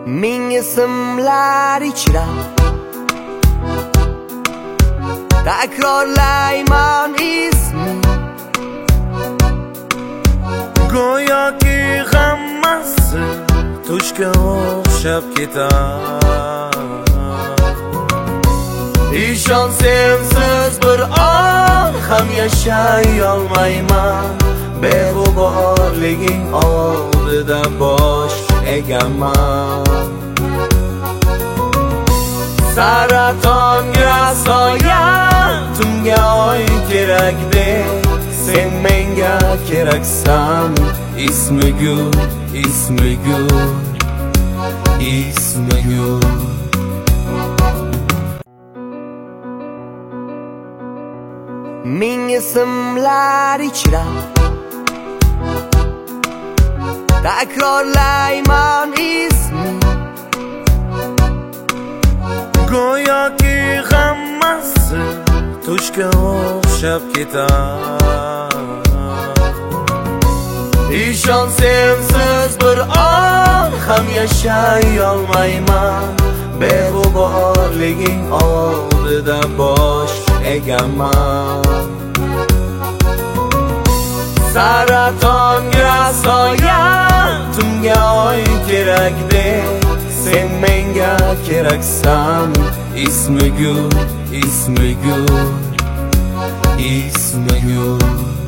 Ming ismlar ichra takrorlayman ismi, go'yoki hammasi tushga o'xshab ketar. ishon sensiz bir on ham yashay olmayman, beg'uborliging oldida bosh egaman. Saratonga soya, tunga oy kerakdek, sen menga keraksan. Ismi gul, ismi gul, ismi gul. Ming ismlar ichra takrorlayman ismi, go'yoki hammasi tushga o'xshab ketar. ishon sensiz bir on ham yashay olmayman, beg'uborliging oldida bosh egaman. Saratonga soya, tunga oy kerakdek, sen menga keraksan. Ismi gul, ismi gul, ismi gul.